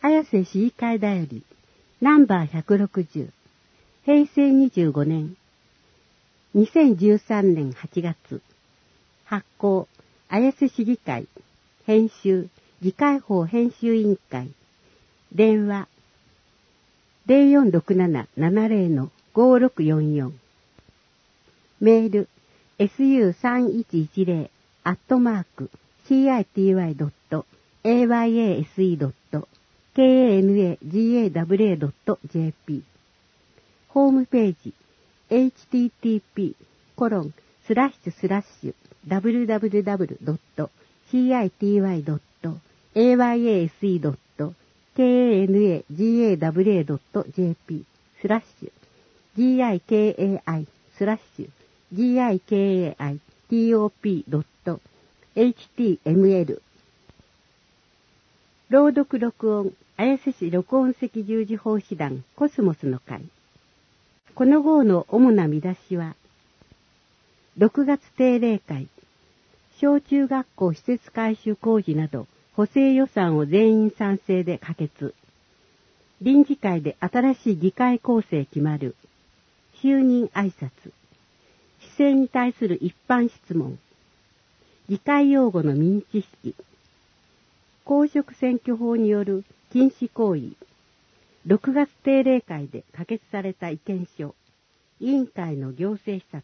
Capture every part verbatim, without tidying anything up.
綾瀬市議会だよりナンバーひゃくろくじゅう平成にじゅうごねんにせんじゅうさんねんはちがつ発行綾瀬市議会編集議会法編集委員会電話 ゼロよんろくななななゼロのごろくよんよん メール エスユーさんいちいちゼロ アットマーク シーアイティーワイドットエーワイエーエスイードットケーエーエヌエージーエーダブリューエードットジェーピー ホームページ エイチティーティーピーコロンスラッシュスラッシュダブリュダブリュダブリュドットシーアイティーワイドットエーワイエーエスイードットケーエーエヌエージーエーダブリューエードットジェーピー スラッシュ ジーアイケーエーアイ スラッシュ ジーアイケーエーアイ ティーオーピードットエイチティーエムエル 朗読録音綾瀬市録音赤十字奉仕団コスモスの会。この号の主な見出しはろくがつ定例会小中学校施設改修工事など補正予算を全員賛成で可決。臨時会で新しい議会構成決まる。就任挨拶。市政に対する一般質問。議会用語の民知識。公職選挙法による禁止行為。ろくがつ定例会で可決された意見書。委員会の行政視察。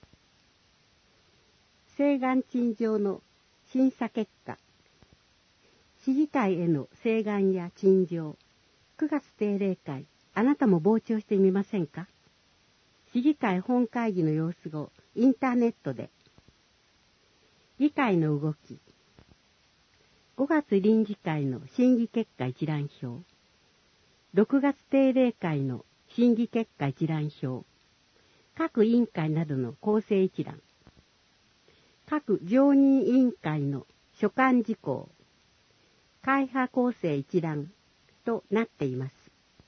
請願陳情の審査結果。市議会への請願や陳情。くがつ定例会、あなたも傍聴してみませんか？市議会本会議の様子をインターネットで。議会の動き。ごがつ臨時会の審議結果一覧表。ろくがつ定例会の審議結果一覧表。各委員会などの構成一覧。各常任委員会の所管事項。会派構成一覧となっています。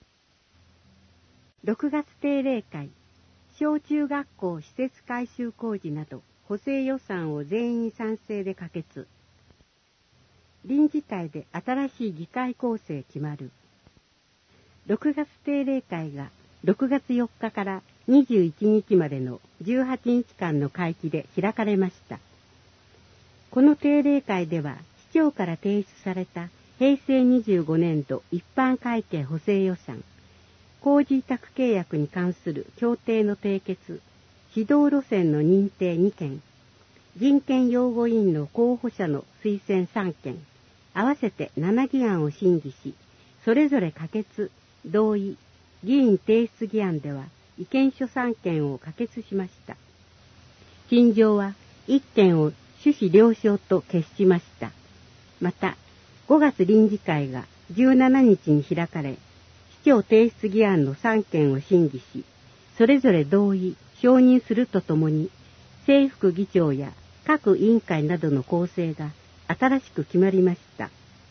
ろくがつ定例会、小中学校施設改修工事など補正予算を全員賛成で可決。臨時会で新しい議会構成決まる。ろくがつ定例会がろくがつよっかからにじゅういちにちまでのじゅうはちにちかんの会期で開かれました。この定例会では市長から提出された平成にじゅうごねんど一般会計補正予算、工事委託契約に関する協定の締結、指導路線の認定にけん、人権擁護委員の候補者の推薦さんけん、合わせてなな議案を審議し、それぞれ可決、同意、議員提出議案では意見書さんけんを可決しました。陳情はいっけんを趣旨了承と決しました。また、ごがつ臨時会がじゅうしちにちに開かれ、市長提出議案のさんけんを審議し、それぞれ同意、承認するとともに、正副議長や各委員会などの構成が新しく決まりました。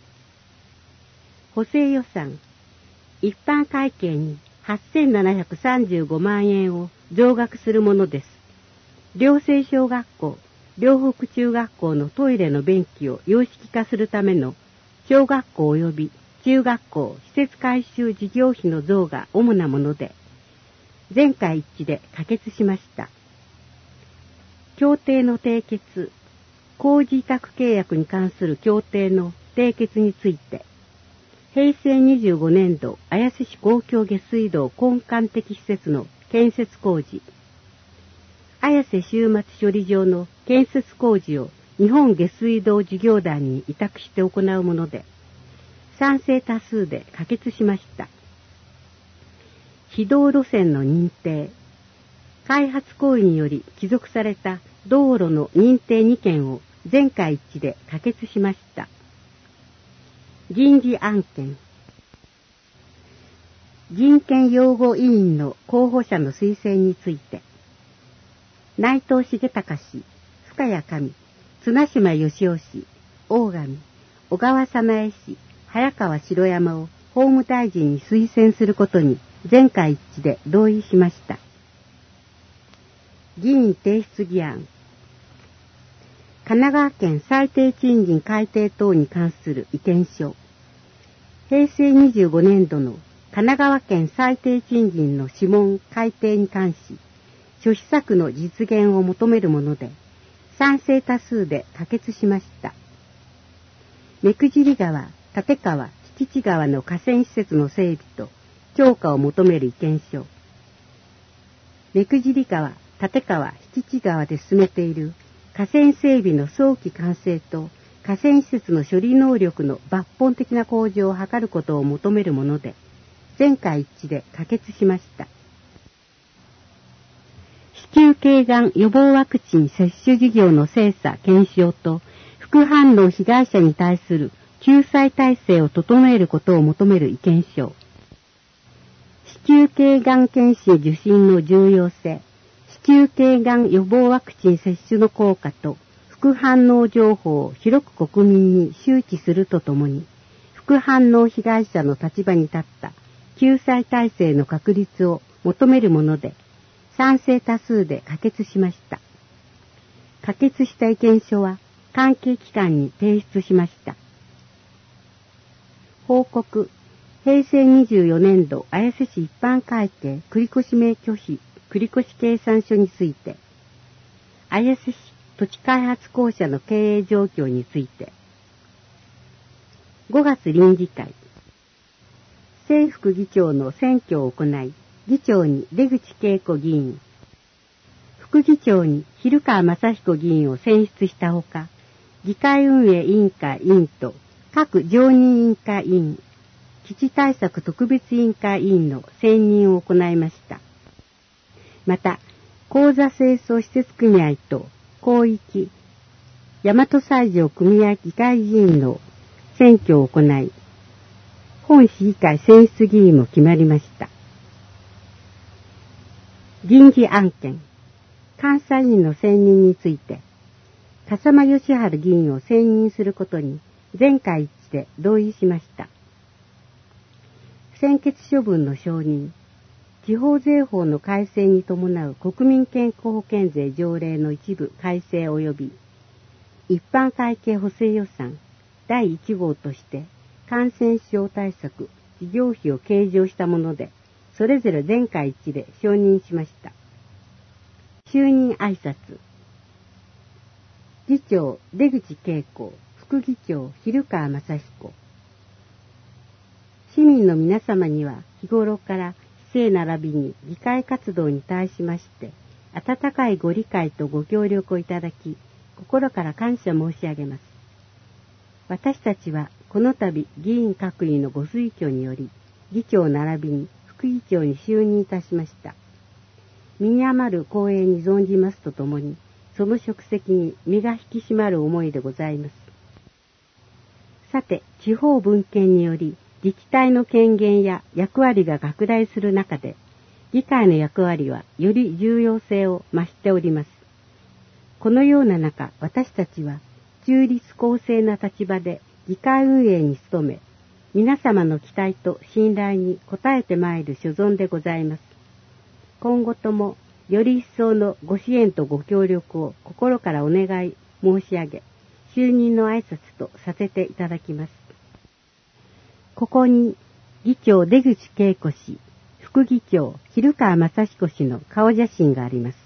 補正予算、一般会計にはっせんななひゃくさんじゅうごまんえんを増額するものです。寮生小学校、寮北中学校のトイレの便器を様式化するための小学校及び中学校施設改修事業費の増が主なもので、全会一致で可決しました。協定の締結、工事委託契約に関する協定の締結について、平成にじゅうごねんど綾瀬市公共下水道根幹的施設の建設工事、綾瀬終末処理場の建設工事を日本下水道事業団に委託して行うもので、賛成多数で可決しました。指導路線の認定、開発行為により帰属された道路の認定にけんを全会一致で可決しました。人事案件、人権擁護委員の候補者の推薦について、内藤重隆氏、深谷上、綱島義雄氏、大上、小川早苗氏、早川城山を法務大臣に推薦することに全会一致で同意しました。議員提出議案、神奈川県最低賃金改定等に関する意見書、 へいせいにじゅうごねんどの神奈川県最低賃金の諮問改定に関し、諸施策の実現を求めるもので、賛成多数で可決しました。目久尻川、立川、敷地川の河川施設の整備と強化を求める意見書。目久尻川、立川、敷地川で進めている河川整備の早期完成と河川施設の処理能力の抜本的な向上を図ることを求めるもので、全会一致で可決しました。子宮頸がん予防ワクチン接種事業の精査・検証と副反応被害者に対する救済体制を整えることを求める意見書。子宮頸がん検診受診の重要性、子宮頸がん予防ワクチン接種の効果と副反応情報を広く国民に周知するとともに、副反応被害者の立場に立った救済体制の確立を求めるもので、賛成多数で可決しました。可決した意見書は関係機関に提出しました。報告、へいせいにじゅうよねんど綾瀬市一般会計繰越免許費繰越計算書について、綾瀬市土地開発公社の経営状況について、ごがつ臨時会、正副議長の選挙を行い、議長に出口恵子議員、副議長に蛭川雅彦議員を選出したほか、議会運営委員会委員と各常任委員会委員、基地対策特別委員会委員の選任を行いました。また、口座清掃施設組合と広域、大和西条組合議会議員の選挙を行い、本市議会選出議員も決まりました。人事案件、監査委員の選任について、笠間義治議員を選任することに全会一致で同意しました。専決処分の承認、地方税法の改正に伴う国民健康保険税条例の一部改正及び、一般会計補正予算だいいち号として感染症対策事業費を計上したもので、それぞれ全会一致で承認しました。就任挨拶。議長出口恵子、副議長蛭川雅彦。市民の皆様には日頃から市政並びに議会活動に対しまして温かいご理解とご協力をいただき、心から感謝申し上げます。私たちはこの度議員各位のご推挙により議長並びに副議長に就任いたしました。身に余る光栄に存じますとともに、その職責に身が引き締まる思いでございます。さて、地方分権により自治体の権限や役割が拡大する中で、議会の役割はより重要性を増しております。このような中、私たちは中立公正な立場で議会運営に努め、皆様の期待と信頼に応えてまいる所存でございます。今後ともより一層のご支援とご協力を心からお願い申し上げ、就任の挨拶とさせていただきます。ここに議長出口恵子氏、副議長蛭川雅彦氏の顔写真があります。